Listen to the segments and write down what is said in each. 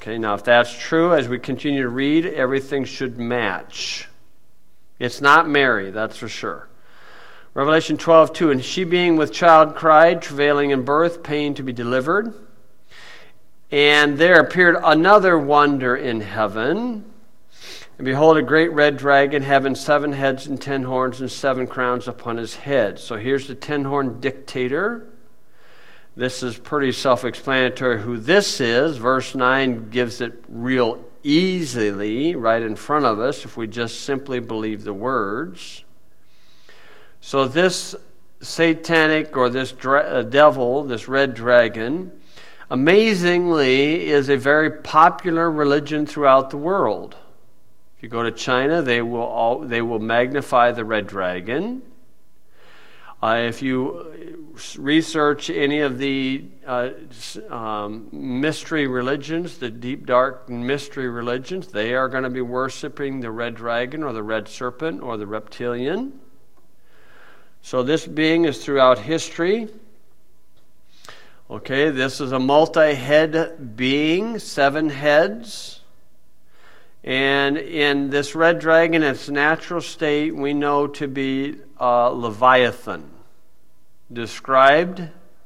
Okay, now if that's true, as we continue to read, everything should match. It's not Mary, that's for sure. Revelation 12:2, and she being with child cried, travailing in birth, pain to be delivered. And there appeared another wonder in heaven. And behold, a great red dragon having 7 heads and 10 horns and 7 crowns upon his head. So here's the 10-horned dictator. This is pretty self-explanatory who this is. Verse 9 gives it real easily right in front of us if we just simply believe the words. So this satanic or this devil, this red dragon, amazingly is a very popular religion throughout the world. If you go to China, they will magnify the red dragon. If you research any of the mystery religions, the deep, dark mystery religions, they are going to be worshiping the red dragon or the red serpent or the reptilian. So this being is throughout history. Okay, this is a multi-head being, 7 heads. And in this red dragon, its natural state, we know to be Leviathan, described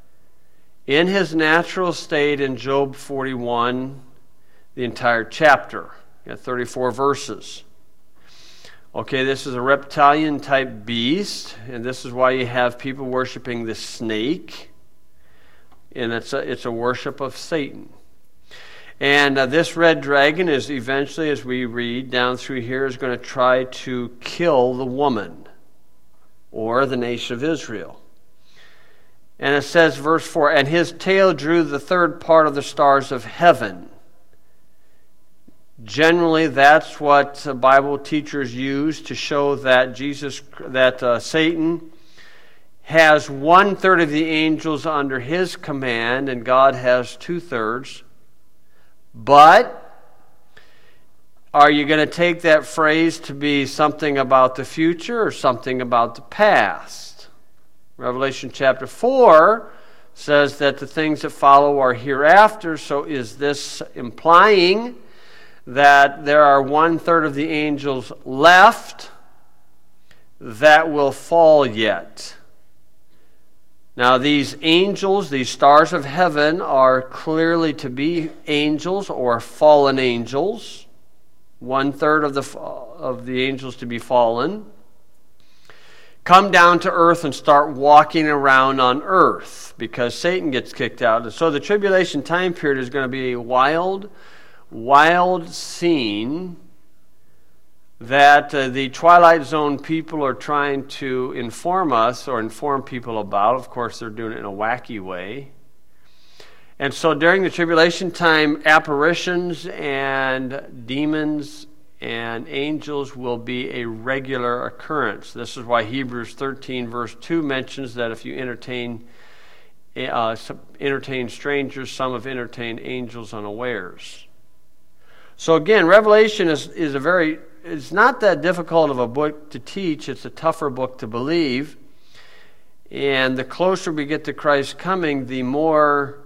in his natural state in Job 41, the entire chapter. You got 34 verses. Okay, this is a reptilian type beast, and this is why you have people worshiping the snake, and it's a worship of Satan. And this red dragon is eventually, as we read down through here, is going to try to kill the woman or the nation of Israel. And it says, verse 4, and his tail drew the 3rd part of the stars of heaven. Generally, that's what Bible teachers use to show that Satan has 1/3 of the angels under his command, and God has 2/3. But are you going to take that phrase to be something about the future or something about the past? Revelation chapter 4 says that the things that follow are hereafter. So is this implying that there are 1/3 of the angels left that will fall yet? Now these angels, these stars of heaven, are clearly to be angels or fallen angels. 1/3 of the angels to be fallen. Come down to earth and start walking around on earth because Satan gets kicked out. And so the tribulation time period is going to be a wild scene that the Twilight Zone people are trying to inform us or inform people about. Of course, they're doing it in a wacky way. And so during the tribulation time, apparitions and demons and angels will be a regular occurrence. This is why Hebrews 13 verse 2 mentions that if you entertain strangers, some have entertained angels unawares. So again, Revelation is it's not that difficult of a book to teach. It's a tougher book to believe. And the closer we get to Christ's coming, the more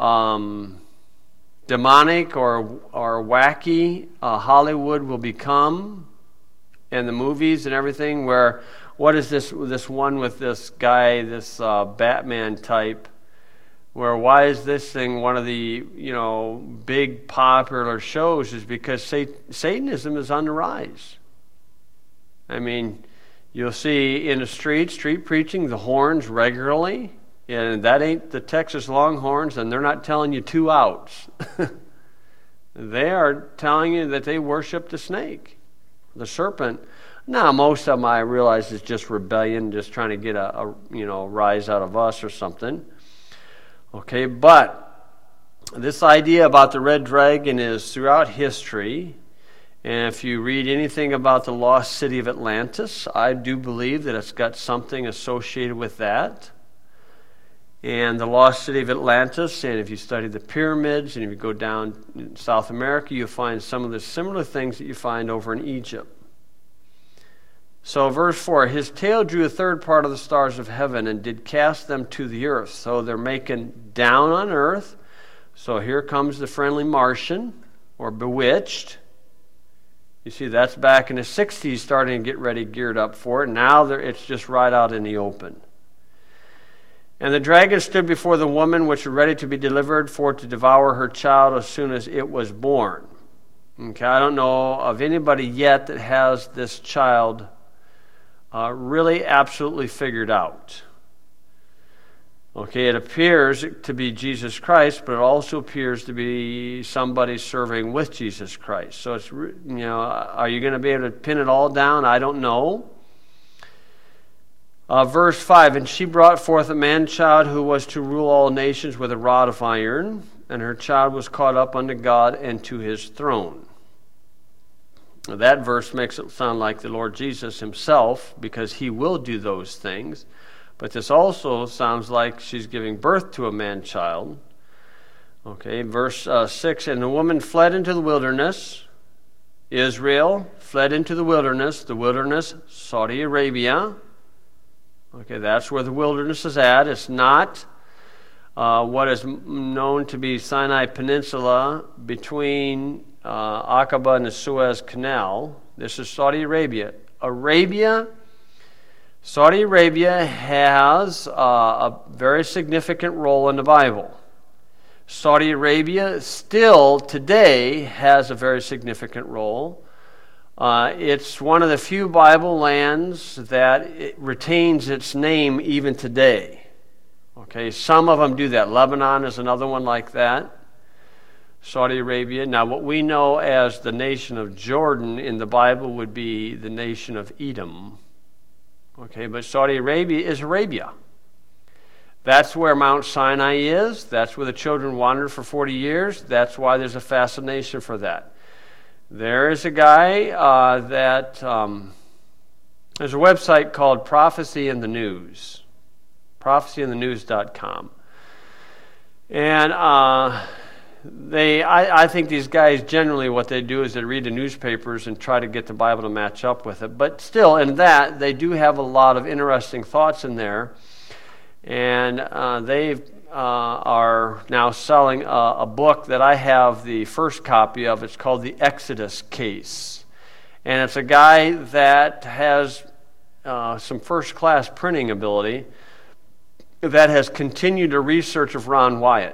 demonic or wacky Hollywood will become, and the movies and everything. Where what is this one with this guy, this Batman type? Where why is this thing one of the big popular shows? Is because Satanism is on the rise. I mean, you'll see in the street preaching the horns regularly. And that ain't the Texas Longhorns, and they're not telling you 2 outs. They are telling you that they worship the snake, the serpent. Now, most of them I realize is just rebellion, just trying to get a rise out of us or something. Okay, but this idea about the red dragon is throughout history. And if you read anything about the lost city of Atlantis, I do believe that it's got something associated with that. And the lost city of Atlantis, and if you study the pyramids, and if you go down in South America, you'll find some of the similar things that you find over in Egypt. So verse 4, his tail drew a 3rd part of the stars of heaven and did cast them to the earth. So they're making down on earth. So here comes the friendly Martian. or Bewitched. You see, that's back in the 60s, starting to get geared up for it. Now it's just right out in the open. And the dragon stood before the woman, which was ready to be delivered, for to devour her child as soon as it was born. Okay, I don't know of anybody yet that has this child really absolutely figured out. Okay, it appears to be Jesus Christ, but it also appears to be somebody serving with Jesus Christ. So it's, are you going to be able to pin it all down? I don't know. Verse 5, and she brought forth a man-child who was to rule all nations with a rod of iron, and her child was caught up unto God and to his throne. Now, that verse makes it sound like the Lord Jesus himself, because he will do those things. But this also sounds like she's giving birth to a man-child. Okay, verse 6, and the woman fled into the wilderness. Israel fled into the wilderness, Saudi Arabia. Okay, that's where the wilderness is at. It's not what is known to be Sinai Peninsula between Aqaba and the Suez Canal. This is Saudi Arabia. Saudi Arabia has a very significant role in the Bible. Saudi Arabia still today has a very significant role. It's one of the few Bible lands that it retains its name even today. Okay, some of them do that. Lebanon is another one like that. Saudi Arabia. Now, what we know as the nation of Jordan in the Bible would be the nation of Edom. Okay, but Saudi Arabia is Arabia. That's where Mount Sinai is. That's where the children wandered for 40 years. That's why there's a fascination for that. There is a guy there's a website called Prophecy in the News, prophecyinthenews.com. And I think these guys generally what they do is they read the newspapers and try to get the Bible to match up with it. But still, in that, they do have a lot of interesting thoughts in there. And they are now selling a book that I have the first copy of. It's called The Exodus Case. And it's a guy that has some first-class printing ability that has continued the research of Ron Wyatt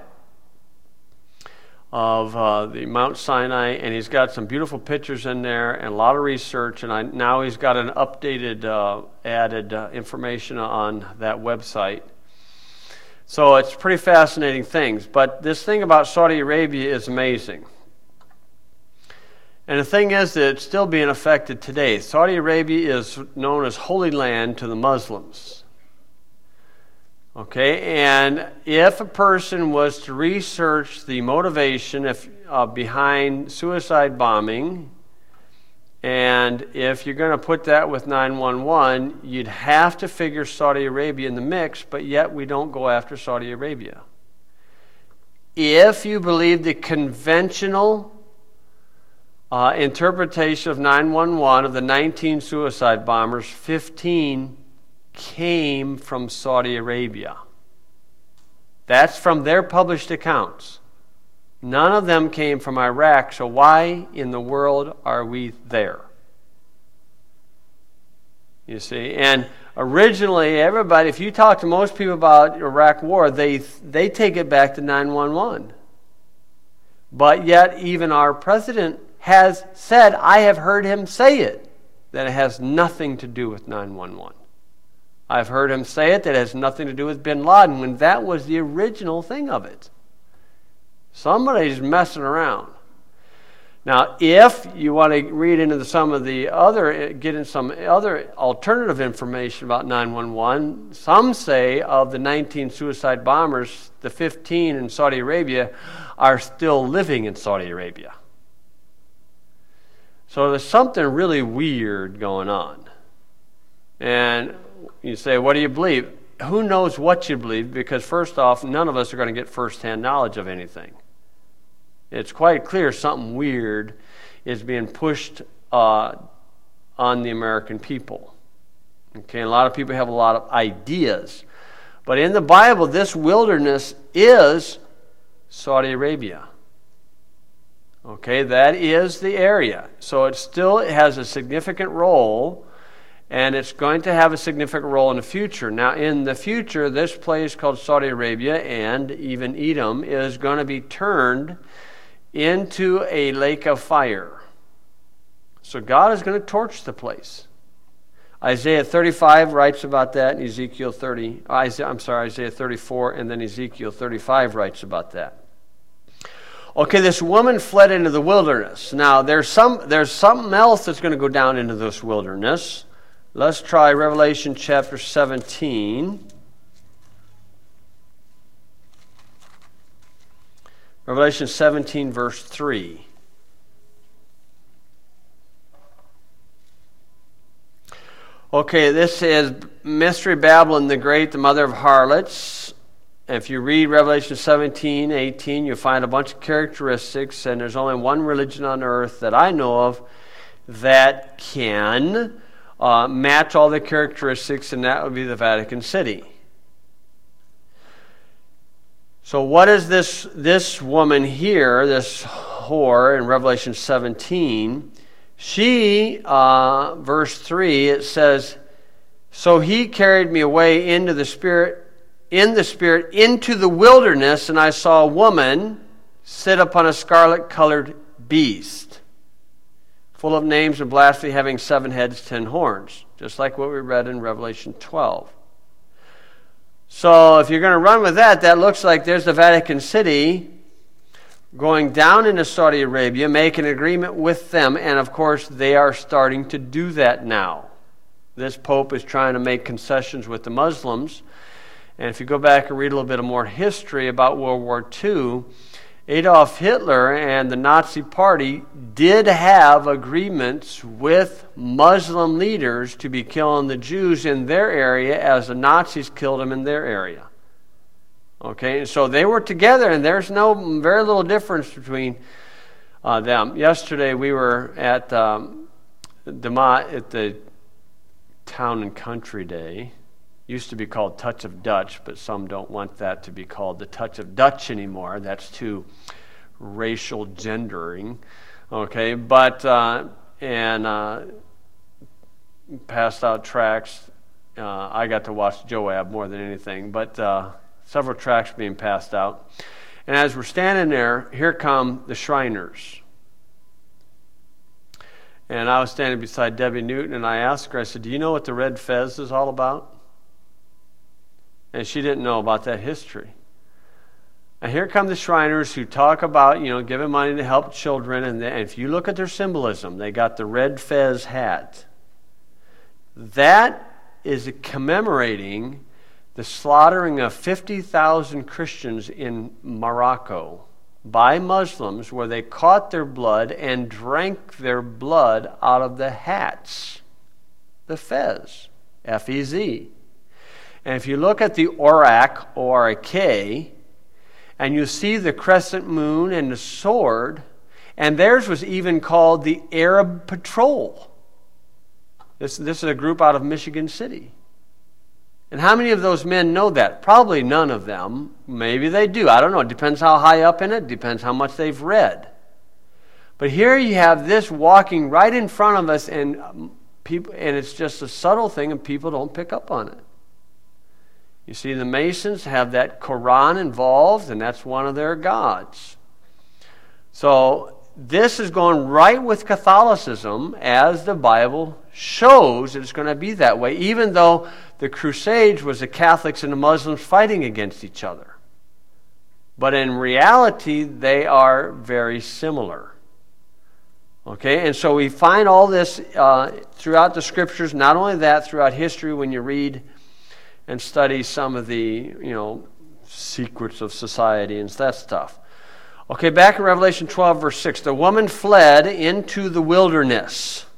of the Mount Sinai, and he's got some beautiful pictures in there and a lot of research, and now he's got an updated added information on that website. So it's pretty fascinating things. But this thing about Saudi Arabia is amazing. And the thing is that it's still being affected today. Saudi Arabia is known as Holy Land to the Muslims. Okay, and if a person was to research the motivation behind suicide bombing, and if you're going to put that with 911, you'd have to figure Saudi Arabia in the mix, but yet we don't go after Saudi Arabia. If you believe the conventional interpretation of 911 of the 19 suicide bombers, 15 came from Saudi Arabia. That's from their published accounts. None of them came from Iraq, so why in the world are we there? You see, and originally everybody, if you talk to most people about Iraq war, they take it back to 911. But yet even our president has said, I have heard him say it, that it has nothing to do with 911. I've heard him say it that it has nothing to do with bin Laden, when that was the original thing of it. Somebody's messing around. Now, if you want to read into get in some other alternative information about 911, some say of the 19 suicide bombers, the 15 in Saudi Arabia are still living in Saudi Arabia. So there's something really weird going on. And you say, what do you believe? Who knows what you believe? Because first off, none of us are going to get first-hand knowledge of anything. It's quite clear something weird is being pushed on the American people. Okay, a lot of people have a lot of ideas. But in the Bible, this wilderness is Saudi Arabia. Okay, that is the area. So it still has a significant role, and it's going to have a significant role in the future. Now, in the future, this place called Saudi Arabia and even Edom is going to be turned into a lake of fire. So God is going to torch the place. Isaiah 35 writes about that, and Isaiah 34, and then Ezekiel 35 writes about that. Okay, this woman fled into the wilderness. Now, there's something else that's going to go down into this wilderness. Let's try Revelation chapter 17. Revelation 17, verse 3. Okay, this is Mystery Babylon the Great, the mother of harlots. If you read Revelation 17, 18, you'll find a bunch of characteristics, and there's only one religion on earth that I know of that can match all the characteristics, and that would be the Vatican City. So what is this woman here, this whore in Revelation 17? She, verse 3, it says, "So he carried me away in the spirit into the wilderness, and I saw a woman sit upon a scarlet-colored beast, full of names of blasphemy, having 7 heads, 10 horns," just like what we read in Revelation 12. So if you're going to run with that, that looks like there's the Vatican City going down into Saudi Arabia, making an agreement with them, and of course they are starting to do that now. This Pope is trying to make concessions with the Muslims, and if you go back and read a little bit more history about World War II, Adolf Hitler and the Nazi Party did have agreements with Muslim leaders to be killing the Jews in their area as the Nazis killed them in their area. Okay, so they were together, and there's very little difference between them. Yesterday we were at Damat at the Town and Country Day. Used to be called Touch of Dutch, but some don't want that to be called the Touch of Dutch anymore. That's too racial gendering. Okay, but passed out tracts. I got to watch Joab more than anything, but several tracts being passed out. And as we're standing there, here come the Shriners. And I was standing beside Debbie Newton, and I asked her, I said, "Do you know what the red fez is all about?" And she didn't know about that history. And here come the Shriners who talk about, giving money to help children. And if you look at their symbolism, they got the red fez hat. That is commemorating the slaughtering of 50,000 Christians in Morocco by Muslims, where they caught their blood and drank their blood out of the hats. The fez, F-E-Z. And if you look at the Orak, O-R-A-K, and you see the crescent moon and the sword, and theirs was even called the Arab Patrol. This is a group out of Michigan City. And how many of those men know that? Probably none of them. Maybe they do. I don't know. It depends how high up in it. Depends how much they've read. But here you have this walking right in front of us, and it's just a subtle thing, and people don't pick up on it. You see, the Masons have that Quran involved, and that's one of their gods. So this is going right with Catholicism, as the Bible shows it's going to be that way, even though the Crusades was the Catholics and the Muslims fighting against each other. But in reality, they are very similar. Okay, and so we find all this throughout the Scriptures. Not only that, throughout history, when you read and study some of the, secrets of society and that stuff. Okay, back in Revelation 12, verse 6, the woman fled into the wilderness,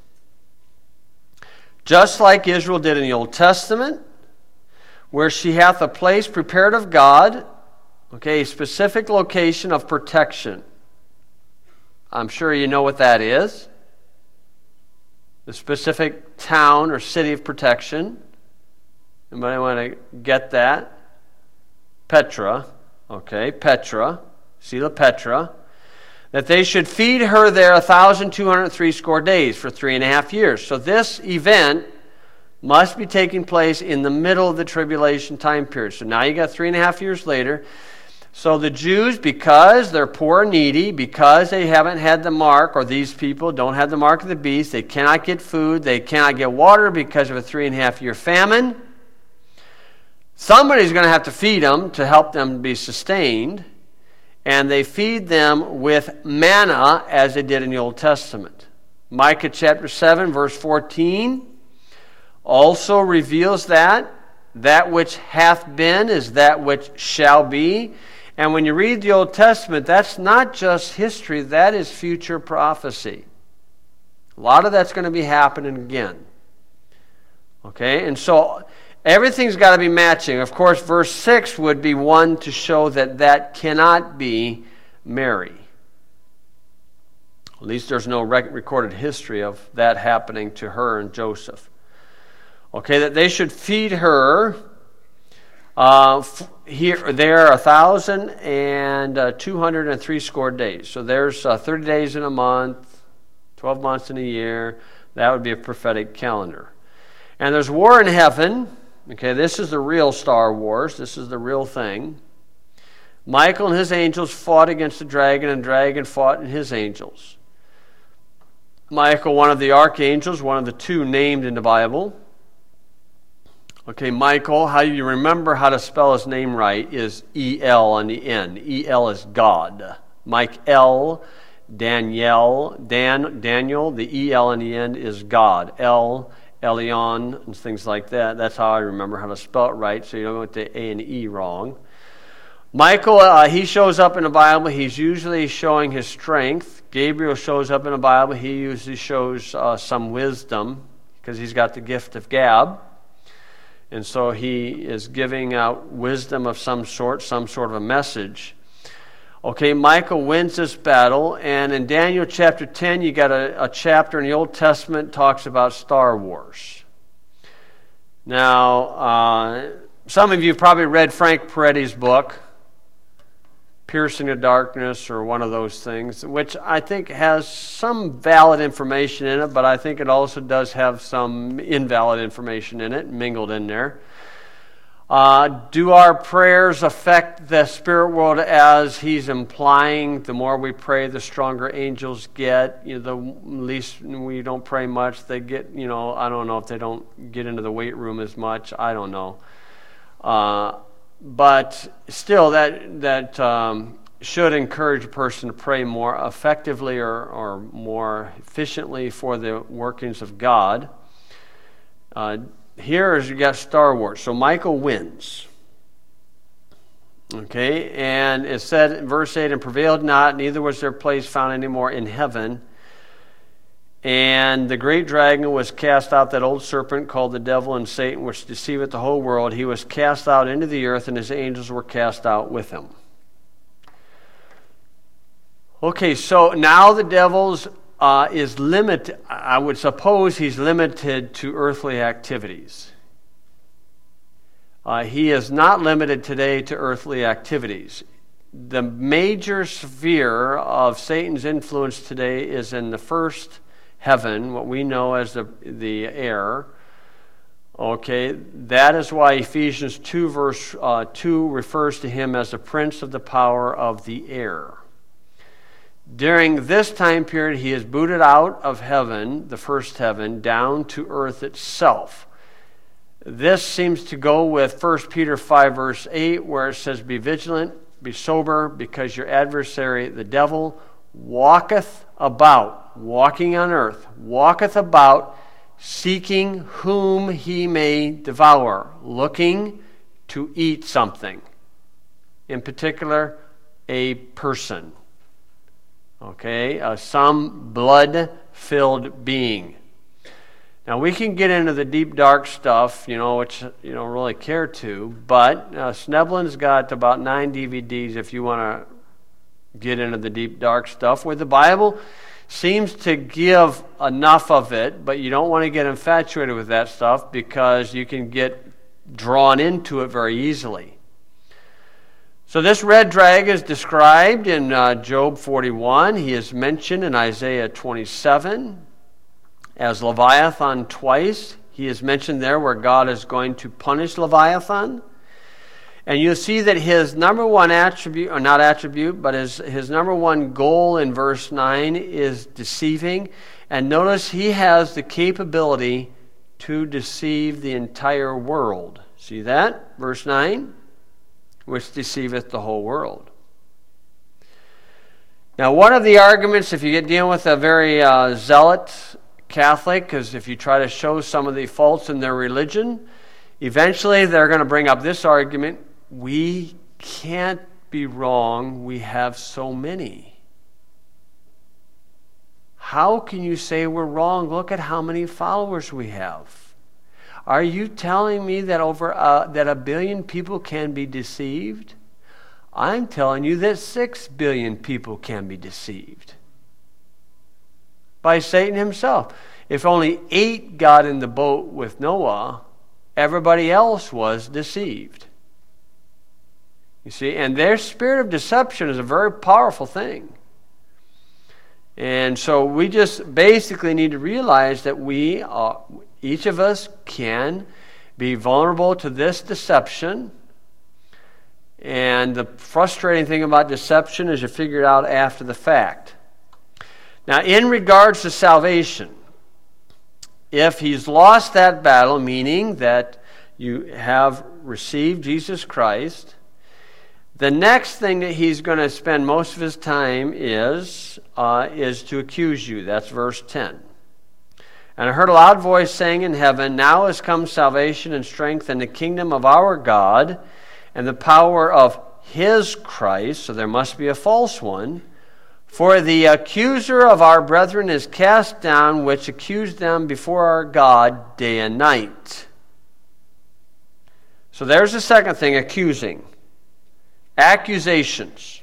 just like Israel did in the Old Testament, where she hath a place prepared of God, a specific location of protection. I'm sure you know what that is. The specific town or city of protection. Anybody want to get that? Petra. Okay, Petra. Sila Petra. that they should feed her there 1,203 days for 3.5 years. So this event must be taking place in the middle of the tribulation time period. So now you got 3.5 years later. So the Jews, because they're poor and needy, because they haven't had the mark, or these people don't have the mark of the beast, they cannot get food, they cannot get water because of a 3.5 year famine. Somebody's going to have to feed them to help them be sustained. And they feed them with manna as they did in the Old Testament. Micah chapter 7 verse 14 also reveals that which hath been is that which shall be. And when you read the Old Testament, that's not just history, that is future prophecy. A lot of that's going to be happening again. Okay, and so everything's got to be matching. Of course, verse 6 would be one to show that cannot be Mary. At least there's no recorded history of that happening to her and Joseph. Okay, that they should feed her there 1,203 days. So there's 30 days in a month, 12 months in a year. That would be a prophetic calendar. And there's war in heaven. Okay, this is the real Star Wars. This is the real thing. Michael and his angels fought against the dragon, and the dragon fought and his angels. Michael, one of the archangels, one of the two named in the Bible. Okay, Michael, how you remember how to spell his name right is E-L on the end. E-L is God. Mike-El, Daniel, the E-L on the end is God. Elion, and things like that. That's how I remember how to spell it right, so you don't get the A and E wrong. Michael, he shows up in the Bible. He's usually showing his strength. Gabriel shows up in the Bible. He usually shows some wisdom because he's got the gift of gab. And so he is giving out wisdom of some sort of a message. Okay, Michael wins this battle, and in Daniel chapter 10, you got a chapter in the Old Testament talks about Star Wars. Now, some of you have probably read Frank Peretti's book, Piercing the Darkness, or one of those things, which I think has some valid information in it, but I think it also does have some invalid information in it, mingled in there. Do our prayers affect the spirit world as he's implying? The more we pray, the stronger angels get. The least we don't pray much, they get, I don't know if they don't get into the weight room as much. I don't know. But still, that should encourage a person to pray more effectively or more efficiently for the workings of God. Here is you got Star Wars. So Michael wins. Okay, and it said in verse 8, and prevailed not, neither was their place found any more in heaven. And the great dragon was cast out, that old serpent called the devil and Satan, which deceiveth the whole world. He was cast out into the earth, and his angels were cast out with him. Okay, so now the devil's is limited. I would suppose he's limited to earthly activities. He is not limited today to earthly activities. The major sphere of Satan's influence today is in the first heaven, what we know as the air. Okay, that is why Ephesians 2 verse 2 refers to him as the prince of the power of the air. During this time period, he is booted out of heaven, the first heaven, down to earth itself. This seems to go with 1 Peter 5 verse 8, where it says, be vigilant, be sober, because your adversary, the devil, walketh about, walking on earth, walketh about, seeking whom he may devour, looking to eat something. In particular, a person. Okay, some blood-filled being. Now, we can get into the deep, dark stuff, which you don't really care to, but Sneblin's got about 9 DVDs if you want to get into the deep, dark stuff, where the Bible seems to give enough of it, but you don't want to get infatuated with that stuff because you can get drawn into it very easily. So this red dragon is described in Job 41. He is mentioned in Isaiah 27 as Leviathan twice. He is mentioned there where God is going to punish Leviathan. And you'll see that his number one attribute, or not attribute, but his number one goal in verse 9 is deceiving. And notice he has the capability to deceive the entire world. See that? Verse 9. Which deceiveth the whole world. Now, one of the arguments, if you get dealing with a very zealot Catholic, because if you try to show some of the faults in their religion, eventually they're going to bring up this argument: we can't be wrong, we have so many. How can you say we're wrong? Look at how many followers we have. Are you telling me that that 1 billion people can be deceived? I'm telling you that 6 billion people can be deceived by Satan himself. If only 8 got in the boat with Noah, everybody else was deceived. You see, and their spirit of deception is a very powerful thing. And so we just basically need to realize that each of us can be vulnerable to this deception. And the frustrating thing about deception is you figure it out after the fact. Now, in regards to salvation, if he's lost that battle, meaning that you have received Jesus Christ, the next thing that he's going to spend most of his time is to accuse you. That's verse 10. And I heard a loud voice saying in heaven, now has come salvation and strength and the kingdom of our God and the power of his Christ. So there must be a false one. For the accuser of our brethren is cast down, which accused them before our God day and night. So there's the second thing, accusing. Accusations.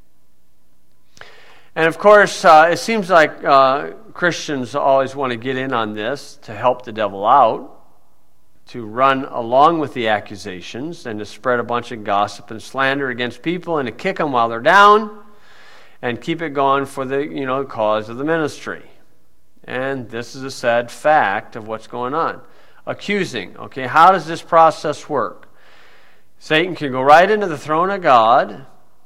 And of course, it seems like Christians always want to get in on this to help the devil out, to run along with the accusations and to spread a bunch of gossip and slander against people and to kick them while they're down and keep it going for the cause of the ministry. And this is a sad fact of what's going on. Accusing. Okay, how does this process work? Satan can go right into the throne of God,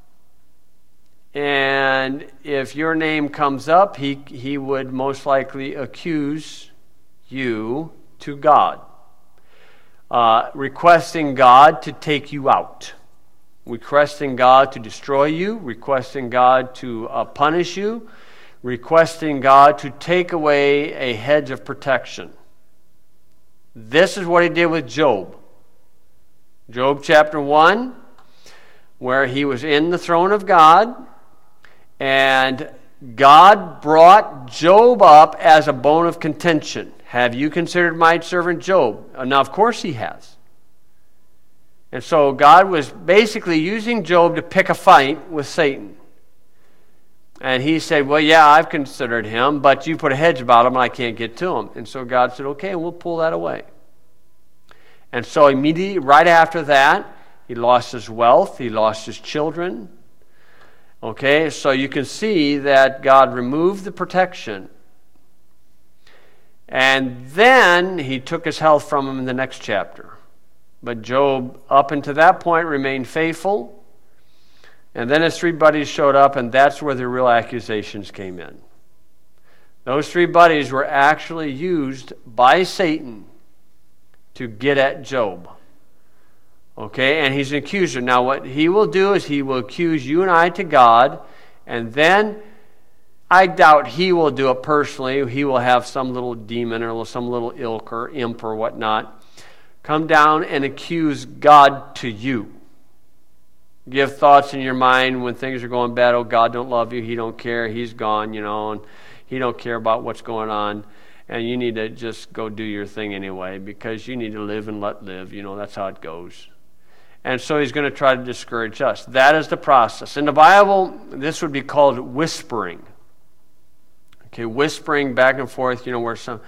and if your name comes up, he would most likely accuse you to God, requesting God to take you out, requesting God to destroy you, requesting God to punish you, requesting God to take away a hedge of protection. This is what he did with Job. Job chapter 1, where he was in the throne of God, and God brought Job up as a bone of contention. Have you considered my servant Job? Now, of course he has. And so God was basically using Job to pick a fight with Satan. And he said, well, yeah, I've considered him, but you put a hedge about him and I can't get to him. And so God said, okay, we'll pull that away. And so immediately, right after that, he lost his wealth, he lost his children. Okay, so you can see that God removed the protection. And then he took his health from him in the next chapter. But Job, up until that point, remained faithful. And then his 3 buddies showed up, and that's where the real accusations came in. Those 3 buddies were actually used by Satan to get at Job. Okay, and he's an accuser. Now what he will do is he will accuse you and I to God, and then I doubt he will do it personally. He will have some little demon or some little ilk or imp or whatnot come down and accuse God to you. Give thoughts in your mind when things are going bad. Oh, God don't love you. He don't care. He's gone, and he don't care about what's going on. And you need to just go do your thing anyway, because you need to live and let live. That's how it goes. And so he's going to try to discourage us. That is the process. In the Bible, this would be called whispering. Okay, whispering back and forth, where some,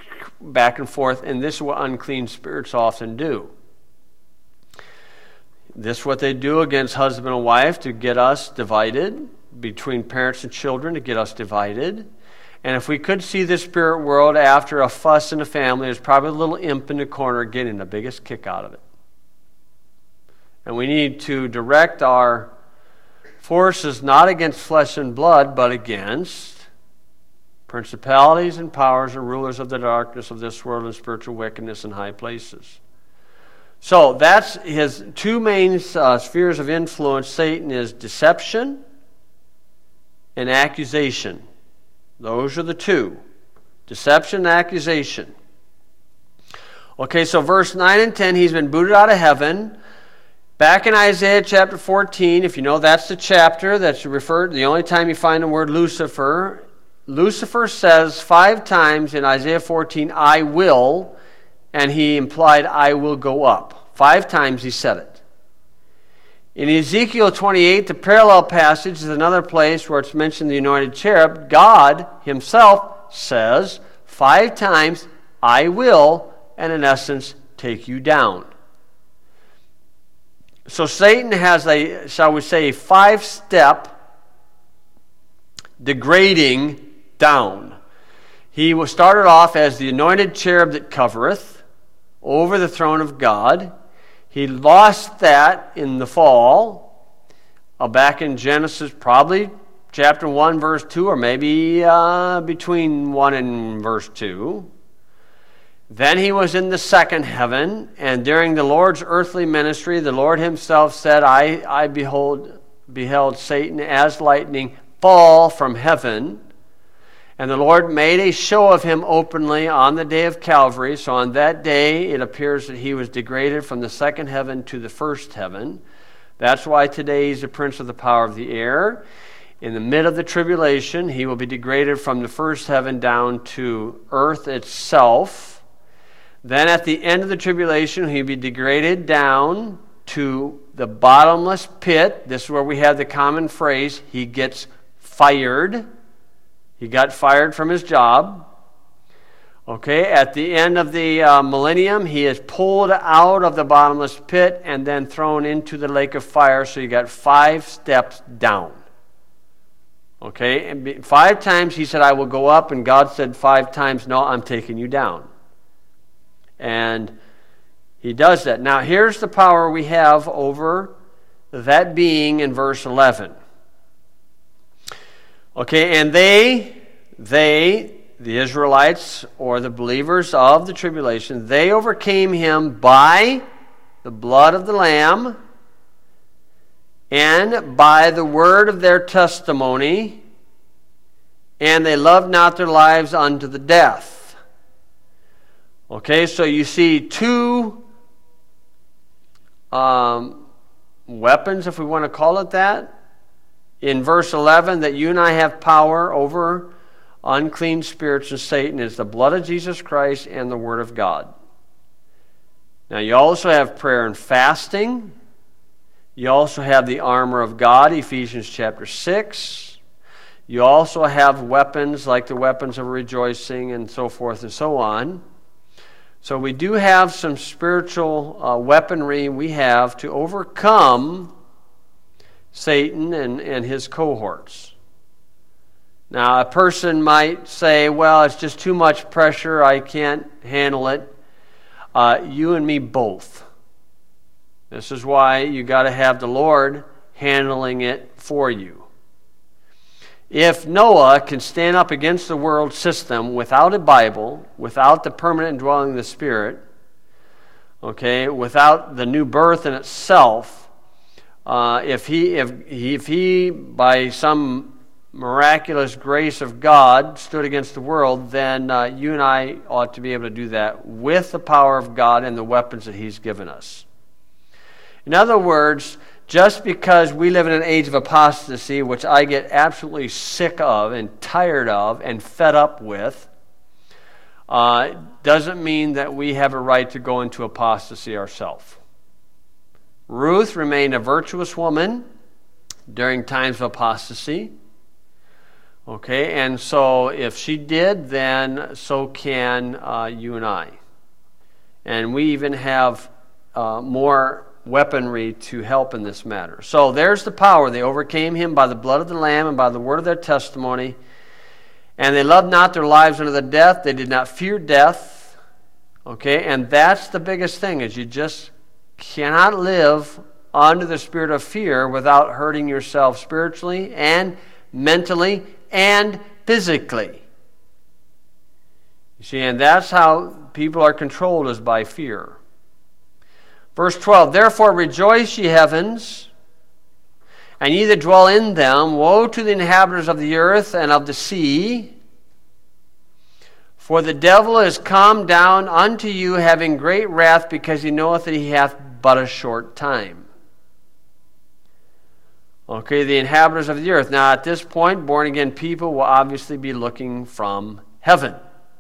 back and forth. And this is what unclean spirits often do. This is what they do against husband and wife to get us divided, between parents and children to get us divided. And if we could see the spirit world after a fuss in the family, there's probably a little imp in the corner getting the biggest kick out of it. And we need to direct our forces not against flesh and blood, but against principalities and powers and rulers of the darkness of this world and spiritual wickedness in high places. So that's his two main spheres of influence. Satan is deception and accusation. Those are the two. Deception and accusation. Okay, so verse 9 and 10, he's been booted out of heaven. Back in Isaiah chapter 14, if you know that's the chapter that's referred, the only time you find the word Lucifer, Lucifer says 5 times in Isaiah 14, I will, and he implied, I will go up. 5 times he said it. In Ezekiel 28, the parallel passage is another place where it's mentioned the anointed cherub. God himself says 5 times, I will, and in essence, take you down. So Satan has a, shall we say, 5-step degrading down. He was started off as the anointed cherub that covereth over the throne of God. He lost that in the fall, back in Genesis, probably chapter 1, verse 2, or maybe between 1 and verse 2. Then he was in the second heaven, and during the Lord's earthly ministry, the Lord himself said, I beheld Satan as lightning fall from heaven. And the Lord made a show of him openly on the day of Calvary. So on that day, it appears that he was degraded from the second heaven to the first heaven. That's why today he's the prince of the power of the air. In the mid of the tribulation, he will be degraded from the first heaven down to earth itself. Then at the end of the tribulation, he'll be degraded down to the bottomless pit. This is where we have the common phrase, he gets fired. He got fired from his job. Okay, at the end of the millennium, he is pulled out of the bottomless pit and then thrown into the lake of fire. So you got 5 steps down. Okay, and 5 times he said, I will go up, and God said 5 times, no, I'm taking you down. And he does that. Now here's the power we have over that being in verse 11. Okay, and they, the Israelites, or the believers of the tribulation, they overcame him by the blood of the Lamb and by the word of their testimony, and they loved not their lives unto the death. Okay, so you see 2 weapons, if we want to call it that. In verse 11, that you and I have power over unclean spirits and Satan is the blood of Jesus Christ and the Word of God. Now you also have prayer and fasting. You also have the armor of God, Ephesians chapter 6. You also have weapons like the weapons of rejoicing and so forth and so on. So we do have some spiritual weaponry we have to overcome Satan and his cohorts. Now, a person might say, well, it's just too much pressure, I can't handle it. You and me both. This is why you got to have the Lord handling it for you. If Noah can stand up against the world system without a Bible, without the permanent indwelling of the Spirit, okay, without the new birth in itself, if he by some miraculous grace of God stood against the world, then you and I ought to be able to do that with the power of God and the weapons that he's given us. In other words, just because we live in an age of apostasy, which I get absolutely sick of and tired of and fed up with, doesn't mean that we have a right to go into apostasy ourselves. Ruth remained a virtuous woman during times of apostasy. Okay, and so if she did, then so can you and I. And we even have more weaponry to help in this matter. So there's the power. They overcame him by the blood of the Lamb and by the word of their testimony. And they loved not their lives unto the death. They did not fear death. Okay, and that's the biggest thing, is you just cannot live under the spirit of fear without hurting yourself spiritually and mentally and physically. You see, and that's how people are controlled, is by fear. Verse 12, therefore rejoice, ye heavens, and ye that dwell in them. Woe to the inhabitants of the earth and of the sea, for the devil is come down unto you, having great wrath, because he knoweth that he hath but a short time. Okay, the inhabitants of the earth. Now at this point, born-again people will obviously be looking from heaven.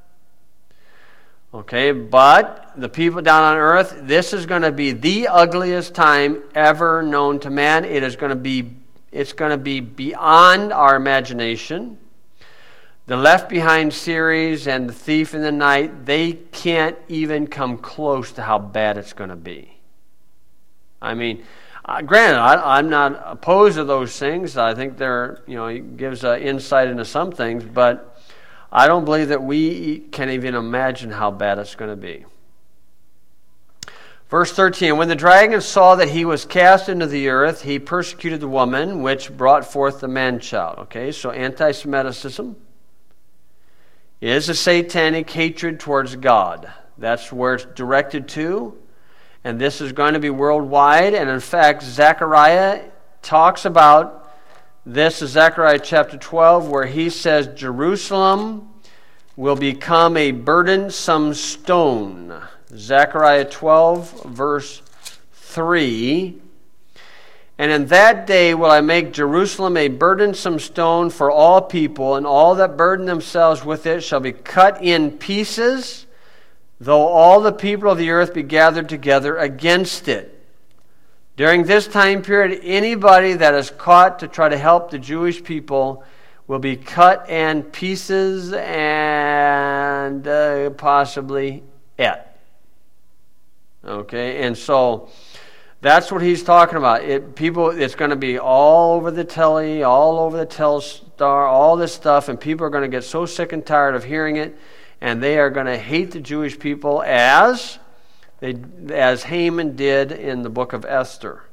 Okay, but the people down on earth, this is going to be the ugliest time ever known to man. It's going to be beyond our imagination. The Left Behind series and The Thief in the Night, they can't even come close to how bad it's going to be. I mean, granted, I'm not opposed to those things. I think it gives insight into some things, but I don't believe that we can even imagine how bad it's going to be. Verse 13, when the dragon saw that he was cast into the earth, he persecuted the woman which brought forth the man-child. Okay, so anti-Semitism is a satanic hatred towards God. That's where it's directed to. And this is going to be worldwide. And in fact, Zechariah talks about this, is Zechariah chapter 12, where he says, Jerusalem will become a burdensome stone. Zechariah 12, verse 3. And in that day will I make Jerusalem a burdensome stone for all people, and all that burden themselves with it shall be cut in pieces, though all the people of the earth be gathered together against it. During this time period, anybody that is caught to try to help the Jewish people will be cut in pieces and possibly ate. Okay, and so that's what he's talking about. It's going to be all over the telly, all over the Telstar, all this stuff, and people are going to get so sick and tired of hearing it, and they are going to hate the Jewish people as Haman did in the book of Esther.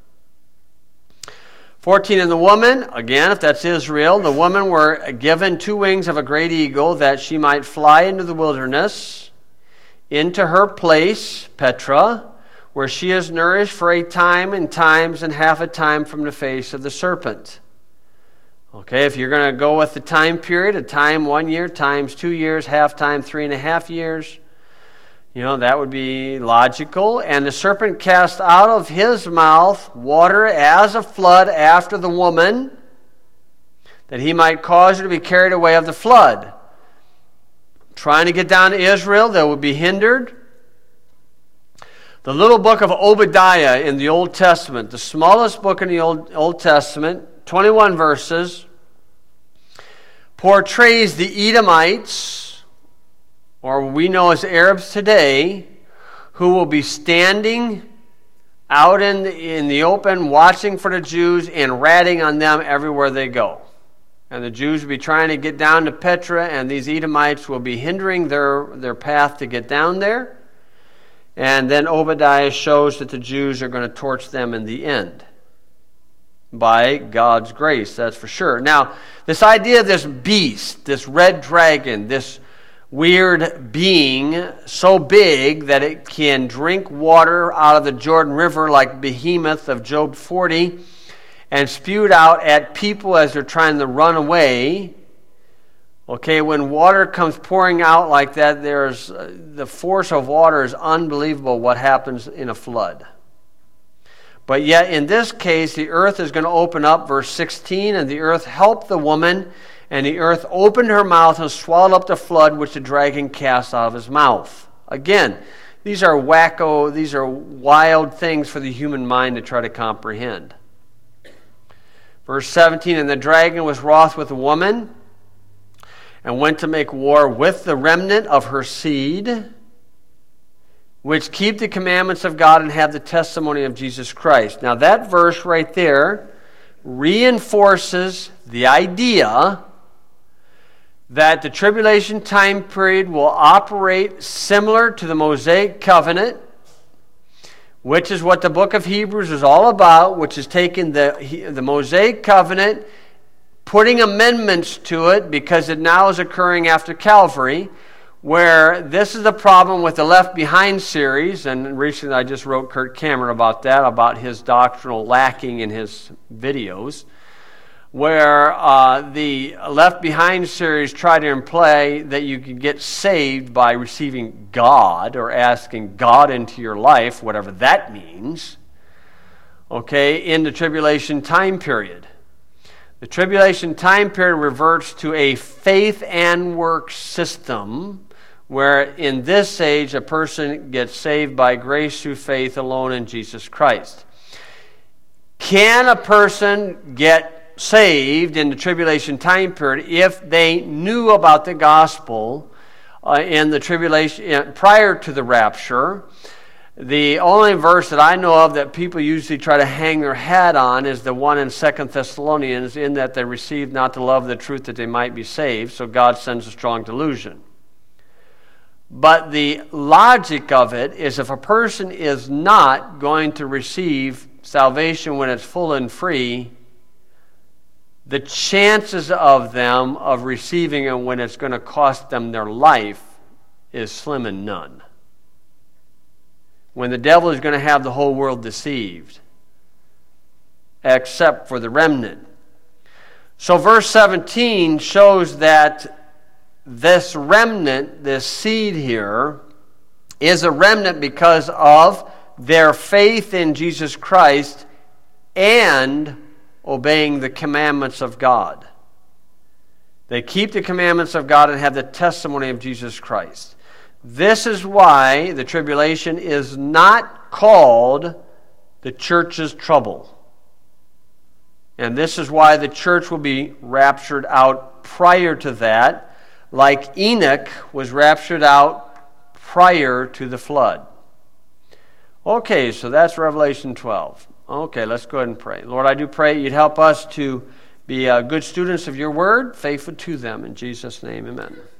14, and the woman, again, if that's Israel, the woman were given 2 wings of a great eagle, that she might fly into the wilderness, into her place, Petra, where she is nourished for a time and times and half a time from the face of the serpent. Okay, if you're going to go with the time period, a time 1 year, times 2 years, half time 3.5 years, that would be logical. And the serpent cast out of his mouth water as a flood after the woman, that he might cause her to be carried away of the flood. Trying to get down to Israel, they would be hindered. The little book of Obadiah in the Old Testament, the smallest book in the Old Testament, 21 verses, portrays the Edomites, or we know as Arabs today, who will be standing out in the open, watching for the Jews and ratting on them everywhere they go. And the Jews will be trying to get down to Petra, and these Edomites will be hindering their path to get down there. And then Obadiah shows that the Jews are going to torch them in the end. By God's grace, that's for sure. Now, this idea of this beast, this red dragon, this weird being so big that it can drink water out of the Jordan River like Behemoth of Job 40 and spew it out at people as they're trying to run away. Okay, when water comes pouring out like that, the force of water is unbelievable what happens in a flood. But yet in this case, the earth is going to open up, verse 16, and the earth helped the woman, and the earth opened her mouth and swallowed up the flood which the dragon cast out of his mouth. Again, these are wild things for the human mind to try to comprehend. Verse 17, and the dragon was wroth with the woman, and went to make war with the remnant of her seed, which keep the commandments of God and have the testimony of Jesus Christ. Now that verse right there reinforces the idea that the tribulation time period will operate similar to the Mosaic covenant, which is what the book of Hebrews is all about, which is taking the Mosaic covenant, putting amendments to it because it now is occurring after Calvary, where this is the problem with the Left Behind series, and recently I just wrote Kirk Cameron about that, about his doctrinal lacking in his videos, where the Left Behind series tried to imply that you could get saved by receiving God or asking God into your life, whatever that means, okay, in the tribulation time period. The tribulation time period reverts to a faith and work system where in this age a person gets saved by grace through faith alone in Jesus Christ. Can a person get saved in the tribulation time period if they knew about the gospel in the tribulation prior to the rapture? The only verse that I know of that people usually try to hang their hat on is the one in 2 Thessalonians, in that they received not the love of the truth that they might be saved, so God sends a strong delusion. But the logic of it is, if a person is not going to receive salvation when it's full and free, the chances of them of receiving it when it's going to cost them their life is slim and none. When the devil is going to have the whole world deceived, except for the remnant. So verse 17 shows that this remnant, this seed here, is a remnant because of their faith in Jesus Christ and obeying the commandments of God. They keep the commandments of God and have the testimony of Jesus Christ. This is why the tribulation is not called the church's trouble. And this is why the church will be raptured out prior to that, like Enoch was raptured out prior to the flood. Okay, so that's Revelation 12. Okay, let's go ahead and pray. Lord, I do pray you'd help us to be good students of your word, faithful to them. In Jesus' name, amen.